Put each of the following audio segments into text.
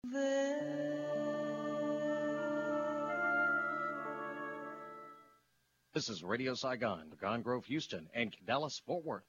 This is Radio Saigon, Pecan Grove, Houston, and Dallas, Fort Worth.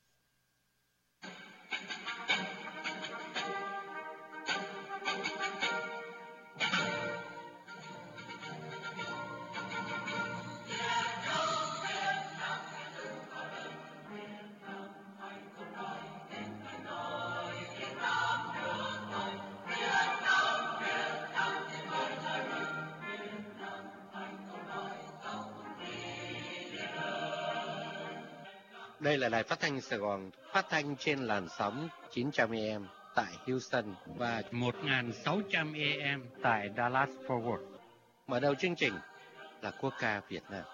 Đây là đài phát thanh Sài Gòn, phát thanh trên làn sóng 900 AM tại Houston và 1600 AM tại Dallas Fort Worth. Mở đầu chương trình là quốc ca Việt Nam.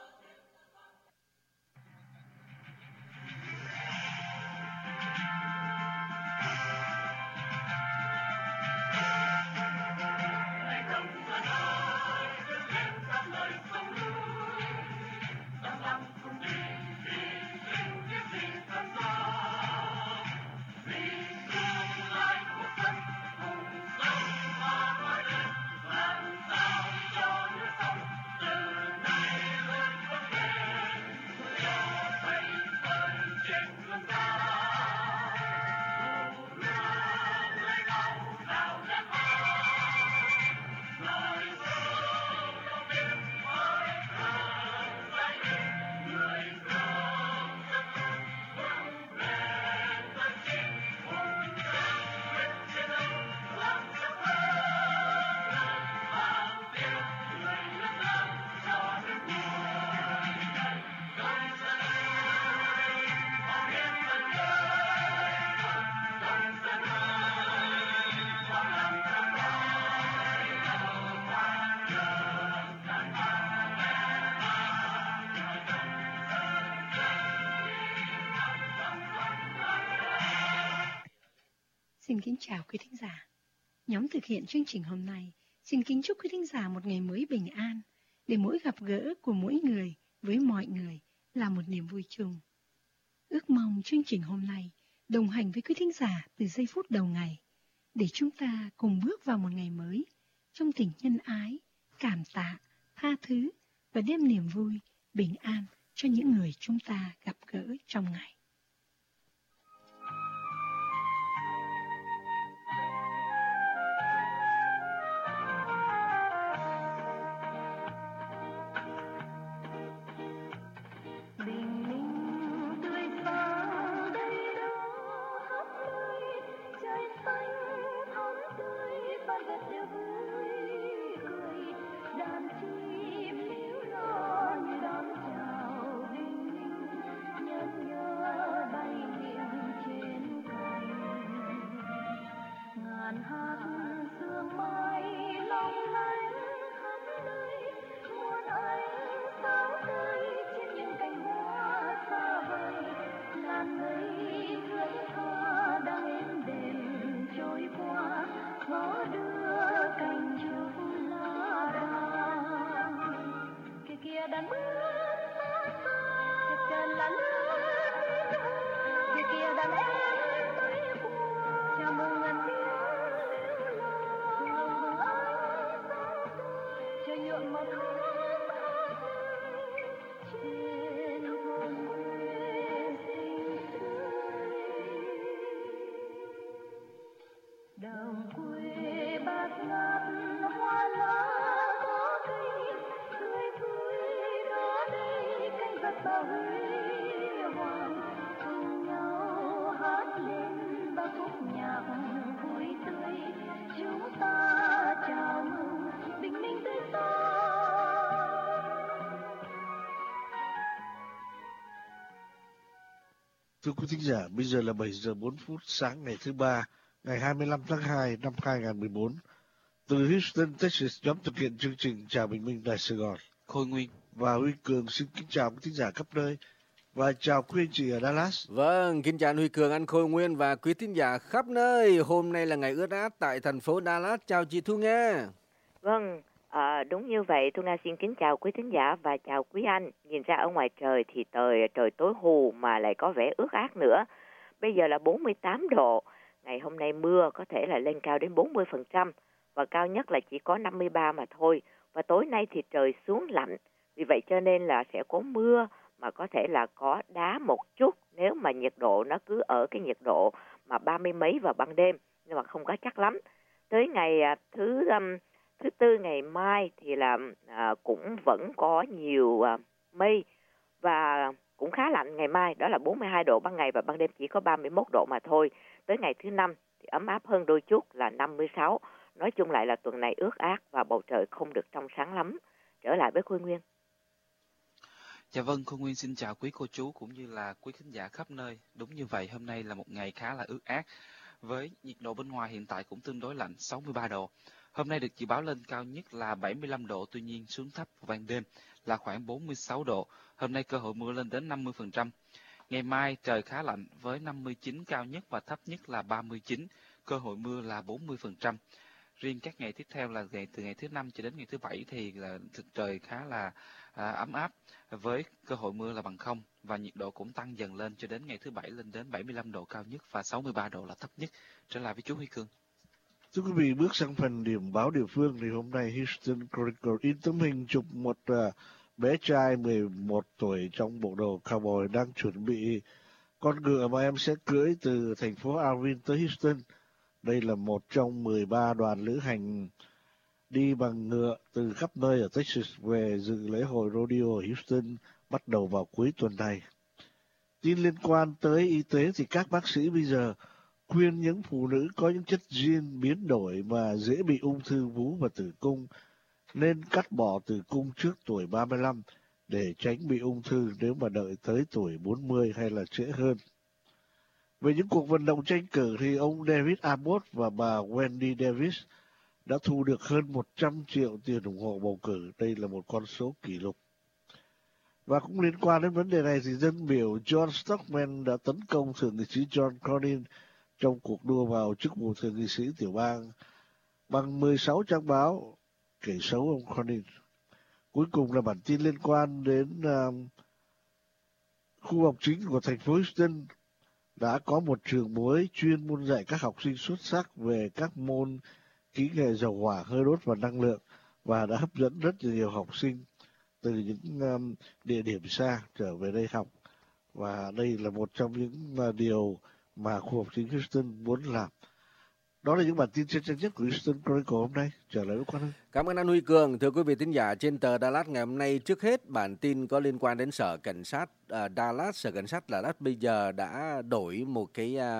Xin kính chào quý thính giả. Nhóm thực hiện chương trình hôm nay xin kính chúc quý thính giả một ngày mới bình an, để mỗi gặp gỡ của mỗi người với mọi người là một niềm vui chung. Ước mong chương trình hôm nay đồng hành với quý thính giả từ giây phút đầu ngày, để chúng ta cùng bước vào một ngày mới trong tình nhân ái, cảm tạ, tha thứ và đem niềm vui, bình an cho những người chúng ta gặp gỡ trong ngày. Thưa quý thính giả, bây giờ là 7 giờ 4 phút sáng ngày thứ Ba, ngày 25 tháng 2 năm 2014. Từ Houston, Texas, nhóm thực hiện chương trình Chào Bình Minh Đài Sài Gòn, Khôi Nguyên và Huy Cường xin kính chào quý thính giả khắp nơi và chào quý anh chị ở Dallas. Vâng, kính chào anh Huy Cường, anh Khôi Nguyên và quý thính giả khắp nơi. Hôm nay là ngày ướt át tại thành phố Dallas. Chào chị Thu Nga. Vâng, đúng như vậy. Thu Nga xin kính chào quý thính giả và chào quý anh. Nhìn ra ở ngoài trời thì trời tối hù mà lại có vẻ ướt át nữa. Bây giờ là 48 độ. Ngày hôm nay mưa có thể là lên cao đến 40%. và cao nhất là chỉ có 53 mà thôi. Và tối nay thì trời xuống lạnh, vì vậy cho nên là sẽ có mưa, mà có thể là có đá một chút nếu mà nhiệt độ nó cứ ở cái nhiệt độ mà 30 mấy vào ban đêm, nhưng mà không có chắc lắm. Tới ngày thứ tư, ngày mai thì là cũng vẫn có nhiều mây và cũng khá lạnh ngày mai, đó là 42 độ ban ngày và ban đêm chỉ có 31 độ mà thôi. Tới ngày thứ năm thì ấm áp hơn đôi chút là 56. Nói chung lại là tuần này ướt át và bầu trời không được trong sáng lắm. Trở lại với Khôi Nguyên. Dạ vâng, Khôi Nguyên xin chào quý cô chú cũng như là quý khán giả khắp nơi. Đúng như vậy, hôm nay là một ngày khá là ướt át, với nhiệt độ bên ngoài hiện tại cũng tương đối lạnh, 63 độ. Hôm nay được dự báo lên cao nhất là 75 độ, tuy nhiên xuống thấp vào ban đêm là khoảng 46 độ. Hôm nay cơ hội mưa lên đến 50%. Ngày mai trời khá lạnh với 59 cao nhất và thấp nhất là 39, cơ hội mưa là 40%. Riêng các ngày tiếp theo là từ ngày thứ 5 cho đến ngày thứ 7 thì là trời khá là ấm áp với cơ hội mưa là bằng không, và nhiệt độ cũng tăng dần lên cho đến ngày thứ 7 lên đến 75 độ cao nhất và 63 độ là thấp nhất. Trở lại với chú Huy Cương. Thưa quý vị, bước sang phần điểm báo địa phương thì hôm nay Houston Chronicle in tấm hình chụp một bé trai 11 tuổi trong bộ đồ cowboy đang chuẩn bị con ngựa mà em sẽ cưỡi từ thành phố Alvin tới Houston. Đây là một trong 13 đoàn lữ hành đi bằng ngựa từ khắp nơi ở Texas về dự lễ hội rodeo ở Houston bắt đầu vào cuối tuần này. Tin liên quan tới y tế thì các bác sĩ bây giờ khuyên những phụ nữ có những chất gene biến đổi mà dễ bị ung thư vú và tử cung nên cắt bỏ tử cung trước tuổi 35 để tránh bị ung thư nếu mà đợi tới tuổi 40 hay là trễ hơn. Về những cuộc vận động tranh cử thì ông David Abbott và bà Wendy Davis đã thu được hơn 100 triệu tiền ủng hộ bầu cử. Đây là một con số kỷ lục. Và cũng liên quan đến vấn đề này thì dân biểu John Stockman đã tấn công thượng nghị sĩ John Cornyn trong cuộc đua vào chức vụ thượng nghị sĩ tiểu bang bằng 16 trang báo kể xấu ông Cornyn. Cuối cùng là bản tin liên quan đến khu học chính của thành phố Houston đã có một trường mới chuyên môn dạy các học sinh xuất sắc về các môn kỹ nghệ dầu hỏa, hơi đốt và năng lượng, và đã hấp dẫn rất nhiều học sinh từ những địa điểm xa trở về đây học. Và đây là một trong những điều mà khu học chính Houston muốn làm. Đó là những bản tin chân nhất của Houston Chronicle hôm nay. Trở lại với Quang Hưng. Cảm ơn anh Huy Cường. Thưa quý vị thính giả, trên tờ Dallas ngày hôm nay, trước hết bản tin có liên quan đến sở cảnh sát Dallas. Sở cảnh sát Dallas bây giờ đã đổi một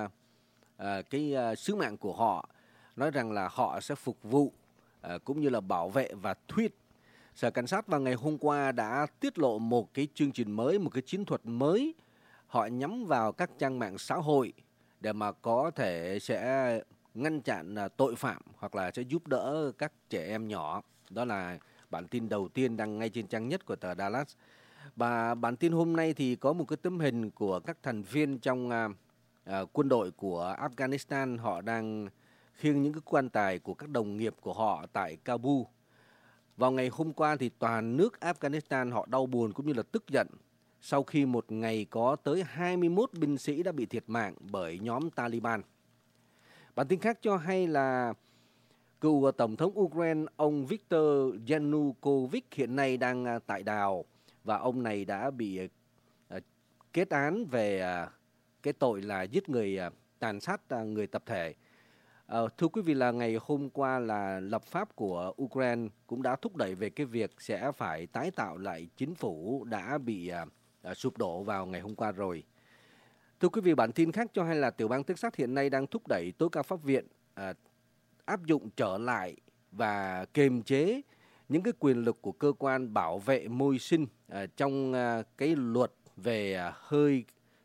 cái sứ mạng của họ, nói rằng là họ sẽ phục vụ cũng như là bảo vệ và thuyết. Sở cảnh sát vào ngày hôm qua đã tiết lộ một cái chương trình mới, một cái chiến thuật mới. Họ nhắm vào các trang mạng xã hội để mà có thể sẽ ngăn chặn tội phạm hoặc là sẽ giúp đỡ các trẻ em nhỏ. Đó là bản tin đầu tiên đăng ngay trên trang nhất của tờ Dallas. Và bản tin hôm nay thì có một cái tấm hình của các thành viên trong quân đội của Afghanistan. Họ đang khiêng những cái quan tài của các đồng nghiệp của họ tại Kabul. Vào ngày hôm qua thì toàn nước Afghanistan họ đau buồn cũng như là tức giận sau khi một ngày có tới 21 binh sĩ đã bị thiệt mạng bởi nhóm Taliban. Bản tin khác cho hay là cựu Tổng thống Ukraine ông Viktor Yanukovych hiện nay đang tại đào, và ông này đã bị kết án về cái tội là giết người, tàn sát người tập thể. Thưa quý vị, là ngày hôm qua là lập pháp của Ukraine cũng đã thúc đẩy về cái việc sẽ phải tái tạo lại chính phủ đã bị sụp đổ vào ngày hôm qua rồi. Thưa quý vị, bản tin khác cho hay là tiểu bang Texas hiện nay đang thúc đẩy tối cao pháp viện áp dụng trở lại và kiềm chế những cái quyền lực của cơ quan bảo vệ môi sinh trong cái luật về hơi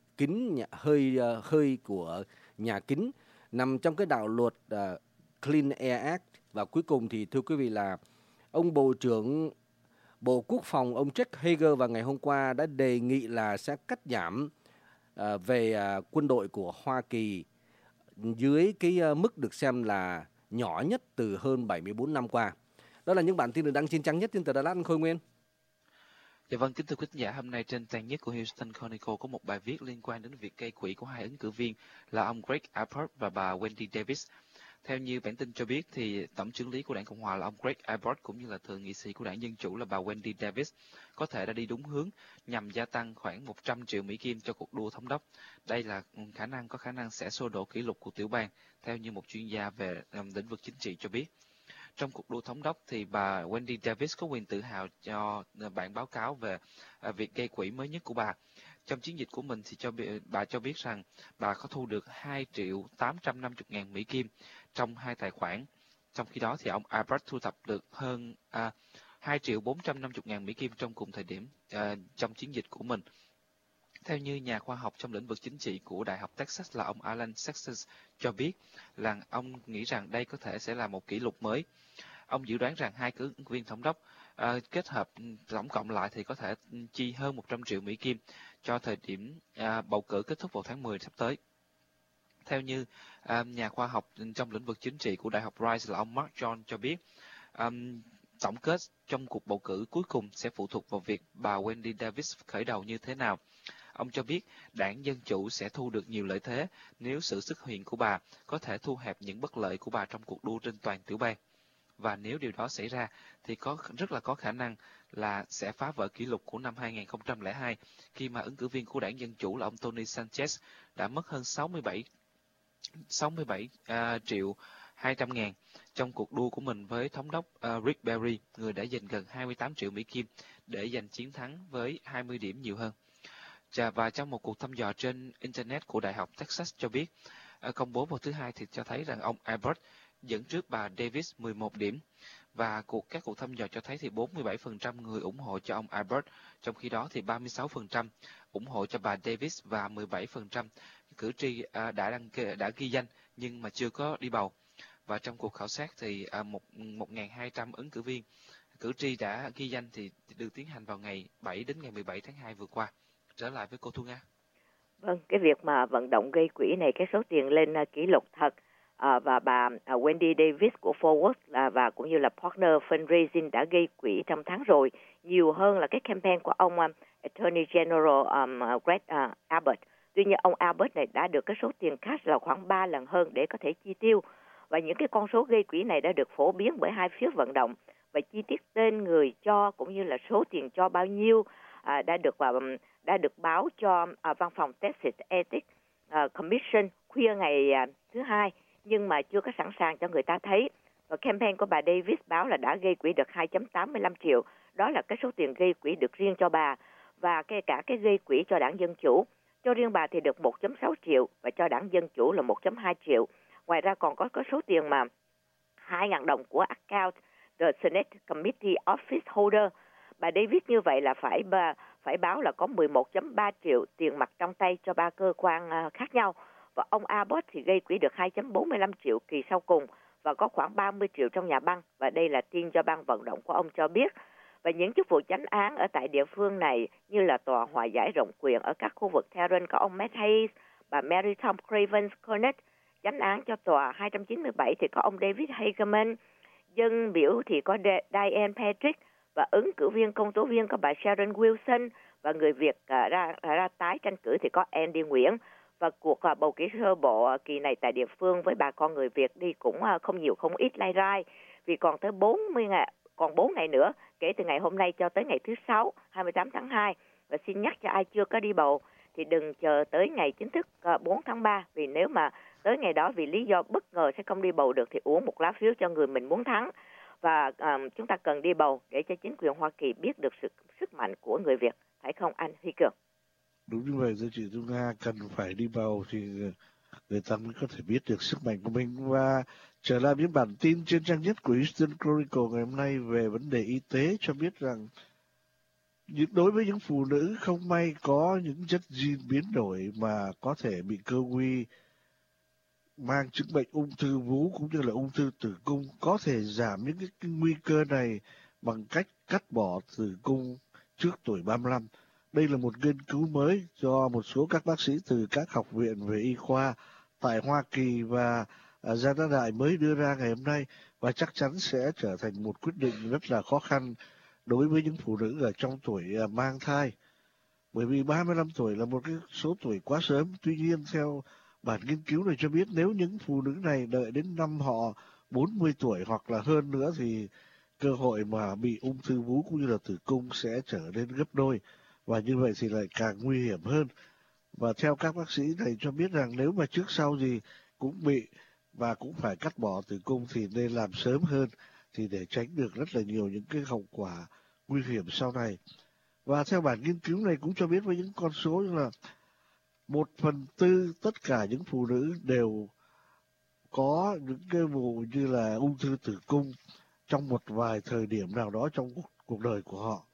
của nhà kính nằm trong cái đạo luật Clean Air Act. Và cuối cùng thì thưa quý vị là ông Bộ trưởng Bộ Quốc phòng ông Jake Hager vào ngày hôm qua đã đề nghị là sẽ cắt giảm về quân đội của Hoa Kỳ dưới cái mức được xem là nhỏ nhất từ hơn 74 năm qua. Đó là những bản tin được đăng trên trang nhất trên tờ Dallas. Khôi Nguyên. Dạ vâng, kính thưa quý khán giả, hôm nay trên trang nhất của Houston Chronicle có một bài viết liên quan đến việc gây quỹ của hai ứng cử viên là ông Greg Abbott và bà Wendy Davis. Theo như bản tin cho biết thì tổng trưởng lý của đảng Cộng hòa là ông Greg Abbott cũng như là thượng nghị sĩ của đảng Dân chủ là bà Wendy Davis có thể đã đi đúng hướng nhằm gia tăng khoảng 100 triệu Mỹ Kim cho cuộc đua thống đốc. Đây là có khả năng sẽ xô đổ kỷ lục của tiểu bang, theo như một chuyên gia về lĩnh vực chính trị cho biết. Trong cuộc đua thống đốc thì bà Wendy Davis có quyền tự hào cho bản báo cáo về việc gây quỹ mới nhất của bà. Trong chiến dịch của mình thì bà cho biết rằng bà có thu được 2.850.000 Mỹ Kim trong 2 tài khoản. Trong khi đó thì ông Abbott thu thập được hơn 2.450.000 Mỹ Kim trong cùng thời điểm trong chiến dịch của mình. Theo như nhà khoa học trong lĩnh vực chính trị của Đại học Texas là ông Alan Sexton cho biết là ông nghĩ rằng đây có thể sẽ là một kỷ lục mới. Ông dự đoán rằng hai ứng cử viên thống đốc kết hợp tổng cộng lại thì có thể chi hơn 100 triệu Mỹ Kim cho thời điểm bầu cử kết thúc vào tháng 10 sắp tới. Theo như nhà khoa học trong lĩnh vực chính trị của Đại học Rice là ông Mark John cho biết, tổng kết trong cuộc bầu cử cuối cùng sẽ phụ thuộc vào việc bà Wendy Davis khởi đầu như thế nào. Ông cho biết đảng Dân Chủ sẽ thu được nhiều lợi thế nếu sự xuất hiện của bà có thể thu hẹp những bất lợi của bà trong cuộc đua trên toàn tiểu bang. Và nếu điều đó xảy ra thì rất là có khả năng là sẽ phá vỡ kỷ lục của năm 2002 khi mà ứng cử viên của đảng Dân Chủ là ông Tony Sanchez đã mất hơn 67 triệu 200.000 trong cuộc đua của mình với thống đốc Rick Perry, người đã dành gần 28 triệu Mỹ Kim để giành chiến thắng với 20 điểm nhiều hơn. Và trong một cuộc thăm dò trên Internet của Đại học Texas cho biết, công bố vào thứ Hai thì cho thấy rằng ông Abbott dẫn trước bà Davis 11 điểm. Và các cuộc thăm dò cho thấy thì 47% người ủng hộ cho ông Abbott, trong khi đó thì 36% ủng hộ cho bà Davis và 17% cử tri đã ghi danh nhưng mà chưa có đi bầu. Và trong cuộc khảo sát thì 1.200 ứng cử viên cử tri đã ghi danh thì được tiến hành vào ngày 7 đến ngày 17 tháng 2 vừa qua. Trở lại với cô Thu Nga. Vâng, cái việc mà vận động gây quỹ này, cái số tiền lên kỷ lục thật. Và bà Wendy Davis của Forward và cũng như là Partner Fundraising đã gây quỹ trong tháng rồi, nhiều hơn là cái campaign của ông Attorney General Greg Abbott. Tuy nhiên ông Abbott này đã được cái số tiền cash là khoảng 3 lần hơn để có thể chi tiêu. Và những cái con số gây quỹ này đã được phổ biến bởi hai phía vận động. Và chi tiết tên người cho cũng như là số tiền cho bao nhiêu đã được báo cho văn phòng Texas Ethics Commission khuya ngày thứ Hai, nhưng mà chưa có sẵn sàng cho người ta thấy. Và campaign của bà Davis báo là đã gây quỹ được 2.85 triệu. Đó là cái số tiền gây quỹ được riêng cho bà. Và kể cả cái gây quỹ cho đảng Dân Chủ. Cho riêng bà thì được 1.6 triệu và cho đảng Dân Chủ là 1.2 triệu. Ngoài ra còn có số tiền mà 2.000 đồng của account the Senate Committee Office Holder. Bà Davis như vậy là phải báo là có 11.3 triệu tiền mặt trong tay cho 3 cơ quan khác nhau. Và ông Abbott thì gây quỹ được 2.45 triệu kỳ sau cùng và có khoảng 30 triệu trong nhà băng. Và đây là tin do ban vận động của ông cho biết. Và những chức vụ chánh án ở tại địa phương này như là tòa hòa giải rộng quyền ở các khu vực Tarrant có ông Matt Hayes, bà Mary Tom Cravens Cornett. Chánh án cho tòa 297 thì có ông David Hageman. Dân biểu thì có Diane Patrick. Và ứng cử viên công tố viên có bà Sharon Wilson. Và người Việt ra tái tranh cử thì có Andy Nguyễn. Và cuộc bầu cử sơ bộ kỳ này tại địa phương với bà con người Việt đi cũng không nhiều không ít lai rai. Vì còn tới 4 ngày nữa kể từ ngày hôm nay cho tới ngày thứ Sáu 28 tháng 2. Và xin nhắc cho ai chưa có đi bầu thì đừng chờ tới ngày chính thức 4 tháng 3. Vì nếu mà tới ngày đó vì lý do bất ngờ sẽ không đi bầu được thì uống một lá phiếu cho người mình muốn thắng. Và chúng ta cần đi bầu để cho chính quyền Hoa Kỳ biết được sức mạnh của người Việt. Phải không anh Huy Cường? Đúng như vậy, thưa chị Thu Nga, cần phải đi bầu thì người ta mới có thể biết được sức mạnh của mình. Và trở lại với bản tin trên trang nhất của Houston Chronicle ngày hôm nay về vấn đề y tế cho biết rằng đối với những phụ nữ không may có những chất gene biến đổi mà có thể bị cơ nguy mang chứng bệnh ung thư vú cũng như là ung thư tử cung, có thể giảm những cái nguy cơ này bằng cách cắt bỏ tử cung trước tuổi 35. Đây là một nghiên cứu mới do một số các bác sĩ từ các học viện về y khoa tại Hoa Kỳ và Gia Đại mới đưa ra ngày hôm nay, và chắc chắn sẽ trở thành một quyết định rất là khó khăn đối với những phụ nữ ở trong tuổi mang thai. Bởi vì 35 tuổi là một cái số tuổi quá sớm. Tuy nhiên theo Bản nghiên cứu này cho biết nếu những phụ nữ này đợi đến năm họ 40 tuổi hoặc là hơn nữa thì cơ hội mà bị ung thư vú cũng như là tử cung sẽ trở nên gấp đôi, và như vậy thì lại càng nguy hiểm hơn. Và theo các bác sĩ này cho biết rằng nếu mà trước sau gì cũng bị và cũng phải cắt bỏ tử cung thì nên làm sớm hơn, thì để tránh được rất là nhiều những cái hậu quả nguy hiểm sau này. Và theo bản nghiên cứu này cũng cho biết với những con số như là 1/4 tất cả những phụ nữ đều có những cái vụ như là ung thư tử cung trong một vài thời điểm nào đó trong cuộc đời của họ.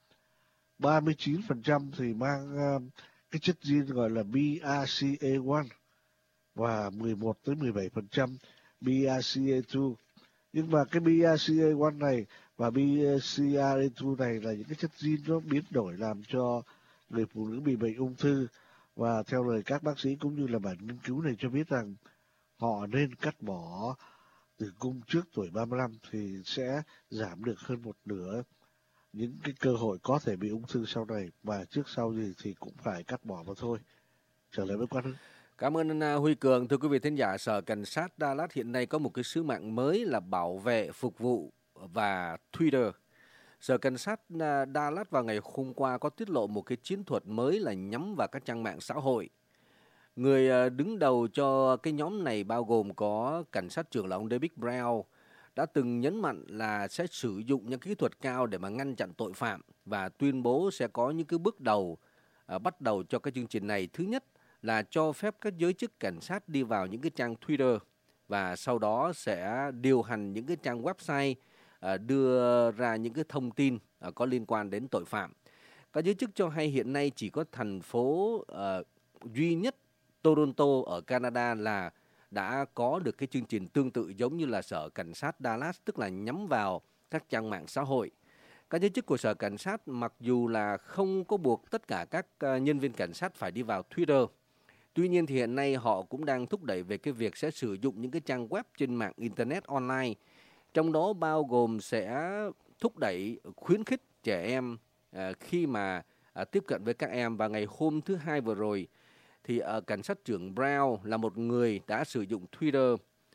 39% thì mang cái chất gene gọi là BRCA1 và 11-17% BRCA2. Nhưng mà cái BRCA1 này và BRCA2 này là những cái chất gene nó biến đổi làm cho người phụ nữ bị bệnh ung thư. Và theo lời các bác sĩ cũng như là bản nghiên cứu này cho biết rằng họ nên cắt bỏ tử cung trước tuổi 35 thì sẽ giảm được hơn một nửa những cái cơ hội có thể bị ung thư sau này, và trước sau gì thì cũng phải cắt bỏ mà thôi. Trở lại với Quang Hưng. Cảm ơn anh Huy Cường. Thưa quý vị thính giả, Sở Cảnh sát Dallas hiện nay có một cái sứ mạng mới là bảo vệ, phục vụ và Twitter. Sở Cảnh sát Dallas vào ngày hôm qua có tiết lộ một cái chiến thuật mới là nhắm vào các trang mạng xã hội. Người đứng đầu cho cái nhóm này bao gồm có cảnh sát trưởng là ông David Brown, đã từng nhấn mạnh là sẽ sử dụng những kỹ thuật cao để mà ngăn chặn tội phạm, và tuyên bố sẽ có những cái bước đầu bắt đầu cho cái chương trình này. Thứ nhất là cho phép các giới chức cảnh sát đi vào những cái trang Twitter, và sau đó sẽ điều hành những cái trang website đưa ra những cái thông tin có liên quan đến tội phạm. Các giới chức cho hay hiện nay chỉ có thành phố duy nhất Toronto ở Canada là đã có được cái chương trình tương tự giống như là Sở Cảnh sát Dallas, tức là nhắm vào các trang mạng xã hội. Các giới chức của Sở Cảnh sát mặc dù là không có buộc tất cả các nhân viên cảnh sát phải đi vào Twitter, tuy nhiên thì hiện nay họ cũng đang thúc đẩy về cái việc sẽ sử dụng những cái trang web trên mạng Internet online, trong đó bao gồm sẽ thúc đẩy khuyến khích trẻ em khi mà tiếp cận với các em. Và ngày hôm thứ Hai vừa rồi thì cảnh sát trưởng Brown là một người đã sử dụng Twitter,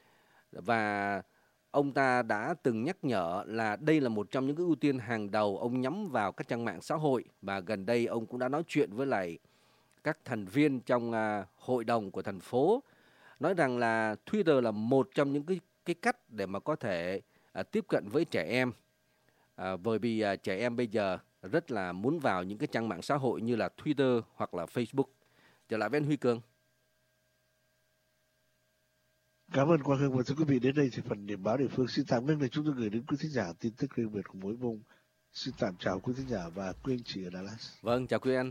và ông ta đã từng nhắc nhở là đây là một trong những cái ưu tiên hàng đầu ông nhắm vào các trang mạng xã hội. Và gần đây ông cũng đã nói chuyện với lại các thành viên trong hội đồng của thành phố, nói rằng là Twitter là một trong những cái cách để mà có thể tiếp cận với trẻ em, bởi vì trẻ em bây giờ rất là muốn vào những cái trang mạng xã hội như là Twitter hoặc là Facebook. Trở lại với anh Huy Cường. Cảm ơn Quang Hưng. Và thưa quý vị, đến đây thì phần điểm báo địa phương xin tạm ngưng để chúng tôi gửi đến quý thính giả tin tức riêng biệt của mỗi vùng. Xin tạm chào quý thính giả và quý anh chị ở Dallas. Vâng, chào quý anh.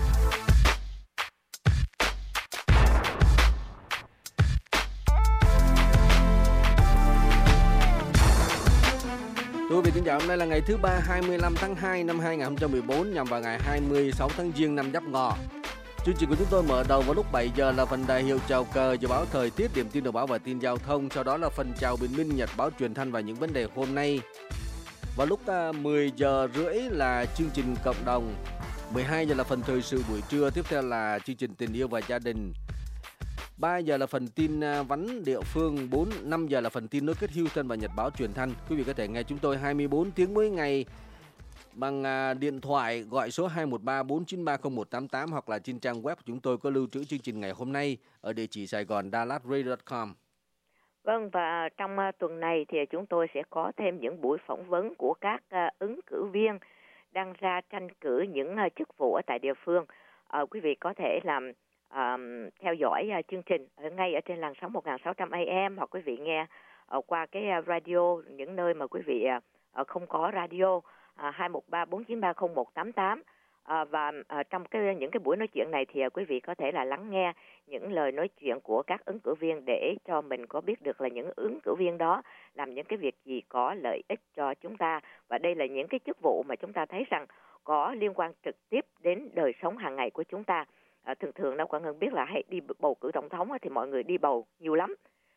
Thưa quý vị thính giả, hôm nay là ngày thứ Ba 25 tháng 2 năm 2014, nhằm vào ngày 26 tháng Giêng năm Giáp Ngọ. Chương trình của chúng tôi mở đầu vào lúc 7 giờ là phần đài hiệu chào cờ, dự báo thời tiết, điểm tin đầu báo và tin giao thông. Sau đó là phần chào bình minh, nhật báo truyền thanh và những vấn đề hôm nay. Vào lúc 10 giờ rưỡi là chương trình cộng đồng. 12 giờ là phần thời sự buổi trưa. Tiếp theo là chương trình tình yêu và gia đình. 3 giờ là phần tin vắn địa phương. 5 giờ là phần tin nối kết Houston và nhật báo truyền thanh. Quý vị có thể nghe chúng tôi 24 tiếng mỗi ngày bằng điện thoại gọi số 213-493-0188 hoặc là trên trang web của chúng tôi có lưu trữ chương trình ngày hôm nay ở địa chỉ Sài Gòn DallasRadio.com. Vâng, và trong tuần này thì chúng tôi sẽ có thêm những buổi phỏng vấn của các ứng cử viên đang ra tranh cử những chức vụ ở tại địa phương. Quý vị có thể làm theo dõi chương trình ngay ở trên làn sóng 1600 AM, hoặc quý vị nghe qua cái radio những nơi mà quý vị không có radio, 213-493-0188. Và trong những cái buổi nói chuyện này thì quý vị có thể là lắng nghe những lời nói chuyện của các ứng cử viên để cho mình có biết được là những ứng cử viên đó làm những cái việc gì có lợi ích cho chúng ta. Và đây là những cái chức vụ mà chúng ta thấy rằng có liên quan trực tiếp đến đời sống hàng ngày của chúng ta. Thường thường đâu Quang Hưng biết là hay đi bầu cử tổng thống thì mọi người đi bầu nhiều lắm.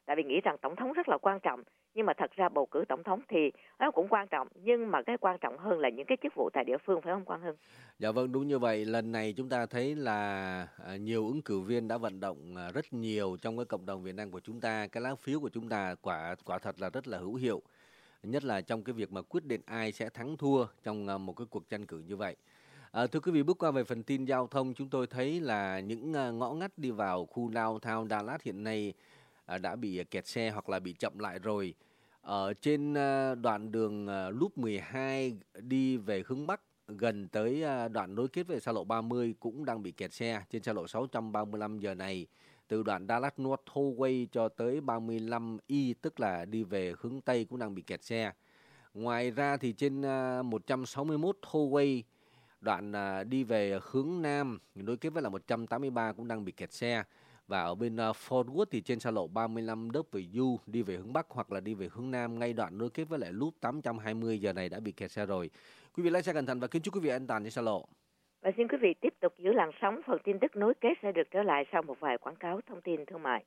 tại vì nghĩ rằng tổng thống rất là quan trọng. Nhưng mà thật ra bầu cử tổng thống thì nó cũng quan trọng, nhưng mà cái quan trọng hơn là những cái chức vụ tại địa phương, phải không Quang Hưng? Dạ vâng, đúng như vậy. Lần này chúng ta thấy là nhiều ứng cử viên đã vận động rất nhiều trong cái cộng đồng Việt Nam của chúng ta. Cái lá phiếu của chúng ta quả thật là rất là hữu hiệu, nhất là trong cái việc mà quyết định ai sẽ thắng thua trong một cái cuộc tranh cử như vậy. Thưa quý vị, bước qua về phần tin giao thông, chúng tôi thấy là những ngõ ngách đi vào khu downtown Dallas hiện nay đã bị kẹt xe hoặc là bị chậm lại rồi. Ở trên đoạn đường Loop 12 đi về hướng Bắc gần tới đoạn nối kết với xa lộ 30 cũng đang bị kẹt xe. Trên xa lộ 635 giờ này, từ đoạn Dallas North Tollway cho tới 35E, tức là đi về hướng Tây, cũng đang bị kẹt xe. Ngoài ra thì trên 161 Tollway, đoạn đi về hướng Nam nối kết với là 183 cũng đang bị kẹt xe. Và ở bên Fort Worth thì trên xa lộ 35W đi về hướng Bắc hoặc là đi về hướng Nam, ngay đoạn nối kết với lại Loop 820 giờ này đã bị kẹt xe rồi. Quý vị lái xe cẩn thận và kính chúc quý vị an toàn trên xa lộ. Và xin quý vị tiếp tục giữ làn sóng, phần tin tức nối kết sẽ được trở lại sau một vài quảng cáo thông tin thương mại.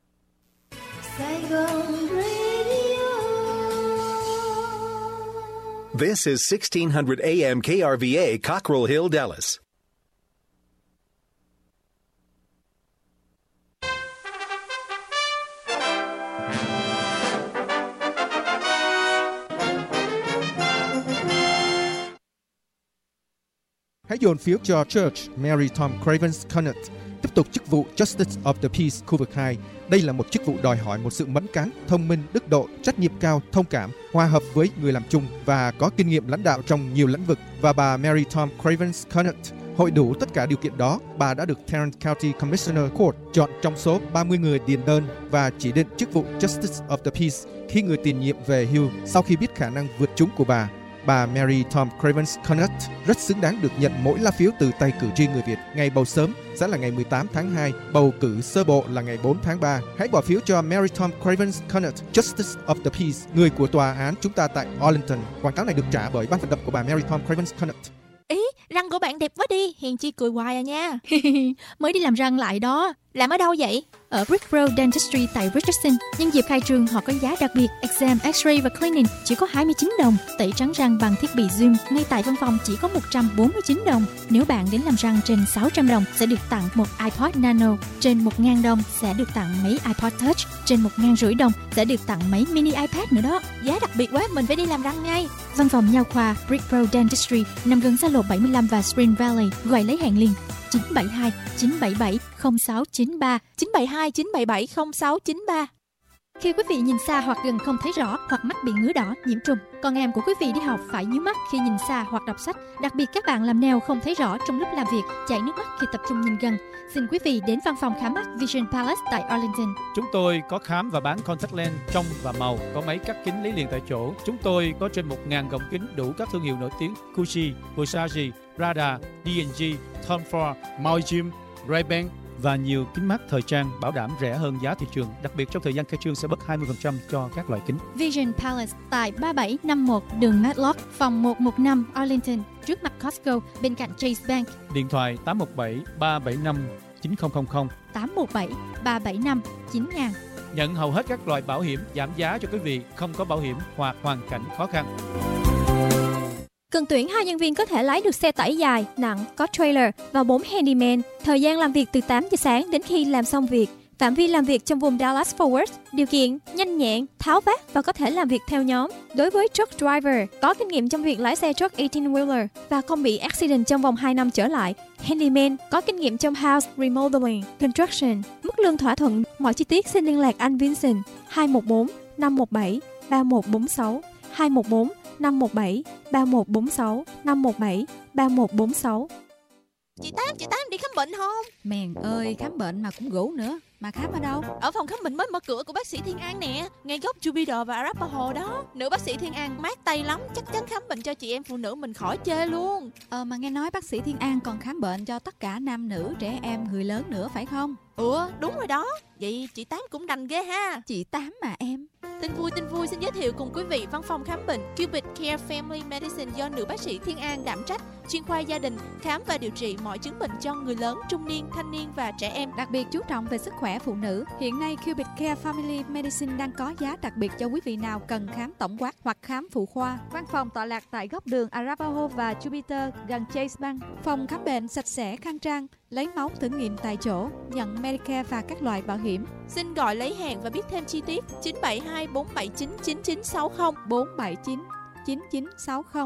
This is 1600 AM KRVA, Cockrell Hill, Dallas. Hãy dồn phiếu cho Church Mary Tom Cravens Connect tiếp tục chức vụ Justice of the Peace khu vực 2. Đây là một chức vụ đòi hỏi một sự mẫn cán, thông minh, đức độ, trách nhiệm cao, thông cảm, hòa hợp với người làm chung và có kinh nghiệm lãnh đạo trong nhiều lĩnh vực. Và bà Mary Tom Cravens Connect hội đủ tất cả điều kiện đó. Bà đã được Tarrant County Commissioner Court chọn trong số 30 người điền đơn và chỉ định chức vụ Justice of the Peace khi người tiền nhiệm về hưu sau khi biết khả năng vượt trúng của bà. Bà Mary Tom Cravens Connect rất xứng đáng được nhận mỗi lá phiếu từ tay cử tri người Việt. Ngày bầu sớm sẽ là ngày 18 tháng 2, bầu cử sơ bộ là ngày 4 tháng 3. Hãy bỏ phiếu cho Mary Tom Cravens Connect, Justice of the Peace, người của tòa án chúng ta tại Arlington. Quảng cáo này được trả bởi ban vận động của bà Mary Tom Cravens Connect. Ý, răng của bạn đẹp quá đi, hiền chi cười hoài à nha. Mới đi làm răng lại đó. Làm ở đâu vậy? Ở Brickbrow Dentistry tại Richardson. Nhân dịp khai trương họ có giá đặc biệt, exam, x-ray và cleaning chỉ có 29 đồng. Tẩy trắng răng bằng thiết bị Zoom ngay tại văn phòng chỉ có 149 đồng. Nếu bạn đến làm răng trên 600 đồng sẽ được tặng một iPod Nano. Trên 1.000 đồng sẽ được tặng máy iPod Touch. Trên 1.500 đồng sẽ được tặng máy mini iPad nữa đó. Giá đặc biệt quá, mình phải đi làm răng ngay. Văn phòng nha khoa Brickbrow Dentistry nằm gần xa lộ 75 và Spring Valley. Gọi lấy hẹn liền 972 977 0693 972 977 0693. Khi quý vị nhìn xa hoặc gần không thấy rõ, hoặc mắt bị ngứa đỏ, nhiễm trùng, con em của quý vị đi học phải nhíu mắt khi nhìn xa hoặc đọc sách. Đặc biệt các bạn làm nail không thấy rõ trong lúc làm việc, chảy nước mắt khi tập trung nhìn gần. Xin quý vị đến văn phòng khám mắt Vision Palace tại Arlington. Chúng tôi có khám và bán contact lens trong và màu, có máy cắt kính lấy liền tại chỗ. Chúng tôi có trên 1.000 gọng kính đủ các thương hiệu nổi tiếng: Gucci, Versace, Prada, D&G, Tom Ford, Montblanc, Ray-Ban và nhiều kính mắt thời trang bảo đảm rẻ hơn giá thị trường. Đặc biệt trong thời gian khai trương sẽ bớt 20% cho các loại kính. Vision Palace tại 3751 đường Matlock, phòng 115 Arlington, trước mặt Costco, bên cạnh Chase Bank. Điện thoại 817 375 9000 817 375 9000. Nhận hầu hết các loại bảo hiểm, giảm giá cho quý vị không có bảo hiểm hoặc hoàn cảnh khó khăn. Cần tuyển 2 nhân viên có thể lái được xe tải dài, nặng, có trailer và 4 handyman. Thời gian làm việc từ 8 giờ sáng đến khi làm xong việc. Phạm vi làm việc trong vùng Dallas-Fort Worth. Điều kiện nhanh nhẹn, tháo vát và có thể làm việc theo nhóm. Đối với truck driver, có kinh nghiệm trong việc lái xe truck 18-wheeler và không bị accident trong vòng 2 năm trở lại. Handyman, có kinh nghiệm trong house remodeling, construction. Mức lương thỏa thuận. Mọi chi tiết xin liên lạc anh Vincent 214 517 3146 214 517 3146 517 3146. Chị Tám đi khám bệnh không? Mèn ơi, khám bệnh mà cũng gũ nữa. Mà khám ở đâu? Ở phòng khám bệnh mới mở cửa của bác sĩ Thiên An nè, ngay góc Jupiter và Arapaho đó. Nữ bác sĩ Thiên An mát tay lắm, chắc chắn khám bệnh cho chị em phụ nữ mình khỏi chê luôn. Mà nghe nói bác sĩ Thiên An còn khám bệnh cho tất cả nam nữ, trẻ em, người lớn nữa phải không? Đúng rồi đó. Vậy chị Tám cũng đành ghê ha. Chị Tám mà em. Tin vui xin giới thiệu cùng quý vị văn phòng khám bệnh Cupid Care Family Medicine do nữ bác sĩ Thiên An đảm trách, chuyên khoa gia đình, khám và điều trị mọi chứng bệnh cho người lớn, trung niên, thanh niên và trẻ em. Đặc biệt chú trọng về sức khỏe khỏe phụ nữ. Hiện nay Cubic Care Family Medicine đang có giá đặc biệt cho quý vị nào cần khám tổng quát hoặc khám phụ khoa. Văn phòng tọa lạc tại góc đường Arapaho và Jupiter gần Chase Bank. Phòng khám bệnh sạch sẽ khang trang, lấy máu thử nghiệm tại chỗ, nhận Medicare và các loại bảo hiểm. Xin gọi lấy hàng và biết thêm chi tiết 972 479 9960 479 9960.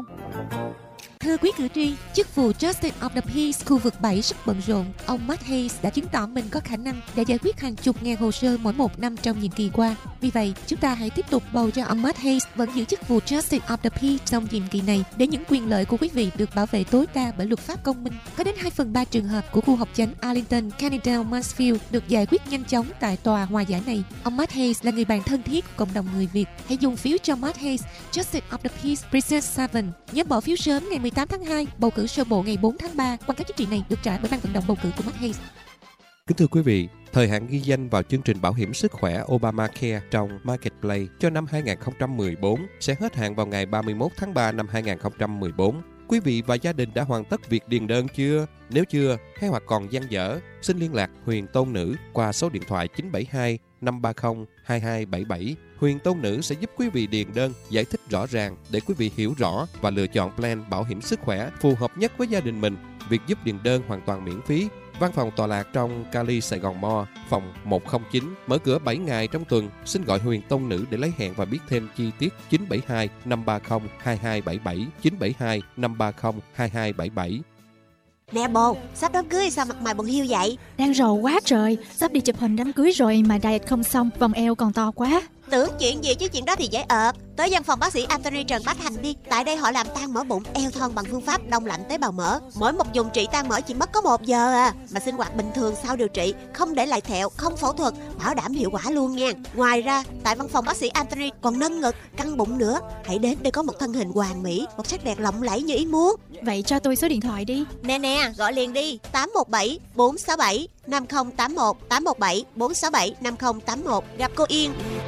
Thưa quý cử tri, chức vụ Justice of the Peace khu vực 7 rất bận rộn. Ông Matt Hayes đã chứng tỏ mình có khả năng để giải quyết hàng chục ngàn hồ sơ mỗi một năm trong nhiệm kỳ qua. Vì vậy, chúng ta hãy tiếp tục bầu cho ông Matt Hayes vẫn giữ chức vụ Justice of the Peace trong nhiệm kỳ này để những quyền lợi của quý vị được bảo vệ tối đa bởi luật pháp công minh. Có đến 2/3 trường hợp của khu học chánh Arlington, Kennedale, Mansfield được giải quyết nhanh chóng tại tòa hòa giải này. Ông Matt Hayes là người bạn thân thiết của cộng đồng người Việt. Hãy dùng phiếu cho Matt Hayes, Justice of the Peace Precinct 7. Nhớ bỏ phiếu sớm ngày 18 tháng 2, bầu cử sơ bộ ngày 4 tháng 3. Quảng cáo chính trị này được trả bởi ban vận động bầu cử của Matt Hayes. Kính thưa quý vị, thời hạn ghi danh vào chương trình bảo hiểm sức khỏe Obamacare trong Marketplace cho năm 2014 sẽ hết hạn vào ngày 31 tháng 3 năm 2014. Quý vị và gia đình đã hoàn tất việc điền đơn chưa? Nếu chưa, hay hoặc còn dang dở, xin liên lạc Huyền Tôn Nữ qua số điện thoại 972 530 2277. Huyền Tôn Nữ sẽ giúp quý vị điền đơn, giải thích rõ ràng để quý vị hiểu rõ và lựa chọn plan bảo hiểm sức khỏe phù hợp nhất với gia đình mình. Việc giúp điền đơn hoàn toàn miễn phí. Văn phòng tọa lạc trong Cali, Sài Gòn Mo, phòng 109, mở cửa 7 ngày trong tuần. Xin gọi Huyền Tôn Nữ để lấy hẹn và biết thêm chi tiết 972 530 2277 972 530 2277. Nè bồ, sắp đám cưới sao mặt mày bận hiu vậy? Đang rầu quá trời, sắp đi chụp hình đám cưới rồi mà diet không xong, vòng eo còn to quá. Tưởng chuyện gì chứ chuyện đó thì dễ ợp. Tới văn phòng bác sĩ Anthony Trần Bách Hành đi. Tại đây họ làm tan mỡ bụng, eo thon bằng phương pháp đông lạnh tế bào mỡ. Mỗi một dùng trị tan mỡ chỉ mất có 1 giờ à. Mà sinh hoạt bình thường sau điều trị, không để lại thẹo, không phẫu thuật, bảo đảm hiệu quả luôn nha. Ngoài ra, tại văn phòng bác sĩ Anthony còn nâng ngực, căng bụng nữa. Hãy đến để có một thân hình hoàn mỹ, một sắc đẹp lộng lẫy như ý muốn. Vậy cho tôi số điện thoại đi. Nè, gọi liền đi. 817 467 5081 817 467 5081. Gặp cô Yên.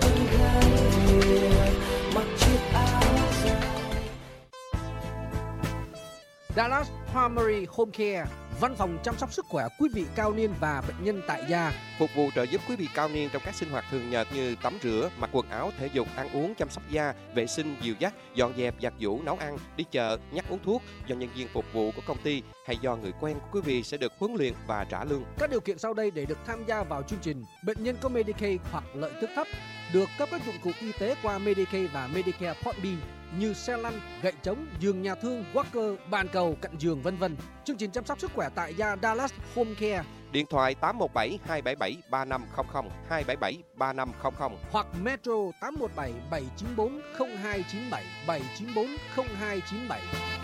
Dallas Primary Home Care, văn phòng chăm sóc sức khỏe quý vị cao niên và bệnh nhân tại gia. Phục vụ trợ giúp quý vị cao niên trong các sinh hoạt thường nhật như tắm rửa, mặc quần áo, thể dục, ăn uống, chăm sóc da, vệ sinh, dìu dắt, dọn dẹp, giặt giũ, nấu ăn, đi chợ, nhắc uống thuốc do nhân viên phục vụ của công ty hay do người quen của quý vị sẽ được huấn luyện và trả lương. Các điều kiện sau đây để được tham gia vào chương trình: bệnh nhân có Medicaid hoặc lợi tức thấp, được cấp các dụng cụ y tế qua Medicaid và Medicare Part B như xe lăn, gậy trống, giường nhà thương, walker, bàn cầu, cạnh giường, vân vân. Chương trình chăm sóc sức khỏe tại gia Dallas Home Care. Điện thoại 817 277 3500 277 3500 hoặc Metro 817 794 0297 794 0297.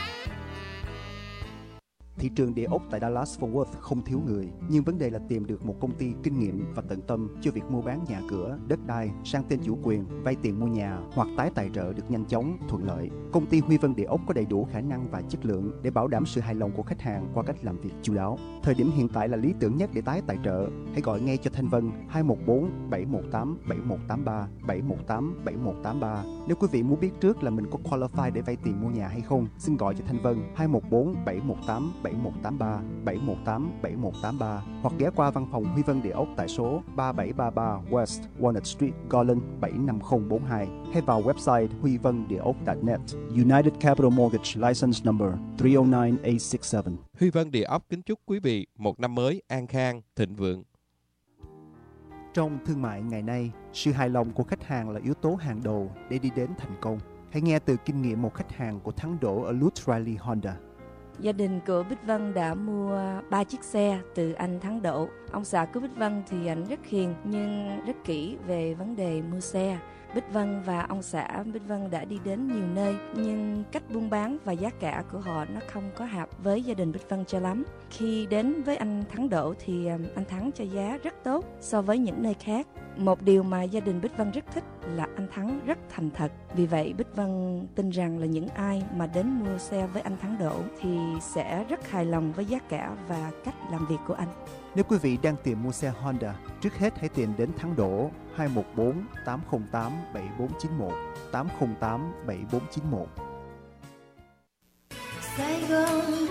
Thị trường địa ốc tại Dallas-Fort Worth không thiếu người, nhưng vấn đề là tìm được một công ty kinh nghiệm và tận tâm cho việc mua bán nhà cửa, đất đai, sang tên chủ quyền, vay tiền mua nhà hoặc tái tài trợ được nhanh chóng, thuận lợi. Công ty Huy Vân Địa ốc có đầy đủ khả năng và chất lượng để bảo đảm sự hài lòng của khách hàng qua cách làm việc chu đáo. Thời điểm hiện tại là lý tưởng nhất để tái tài trợ. Hãy gọi ngay cho Thanh Vân 214 718 7183 718 7183. Nếu quý vị muốn biết trước là mình có qualify để vay tiền mua nhà hay không, xin gọi cho Thanh Vân 214 718 7183 718 7183 hoặc ghé qua văn phòng Huy Vân Địa ốc tại số 3733 West Walnut Street, Garland 75042 hay vào website huivândeok.net. United Capital Mortgage License Number 309867. Huy Vân Địa ốc kính chúc quý vị một năm mới an khang, thịnh vượng. Trong thương mại ngày nay, sự hài lòng của khách hàng là yếu tố hàng đầu để đi đến thành công. Hãy nghe từ kinh nghiệm một khách hàng của Thắng Đỗ ở Lutz Riley Honda. Gia đình của Bích Vân đã mua 3 chiếc xe từ anh Thắng Đỗ. Ông xã của Bích Vân thì anh rất hiền nhưng rất kỹ về vấn đề mua xe. Bích Vân và ông xã Bích Vân đã đi đến nhiều nơi nhưng cách buôn bán và giá cả của họ nó không có hợp với gia đình Bích Vân cho lắm. Khi đến với anh Thắng Đỗ thì anh Thắng cho giá rất tốt so với những nơi khác. Một điều mà gia đình Bích Vân rất thích là anh Thắng rất thành thật. Vì vậy Bích Vân tin rằng là những ai mà đến mua xe với anh Thắng Đỗ thì sẽ rất hài lòng với giá cả và cách làm việc của anh. Nếu quý vị đang tìm mua xe Honda, trước hết hãy tìm đến Thắng Đỗ 214 808 7491 808 7491. Sài Gòn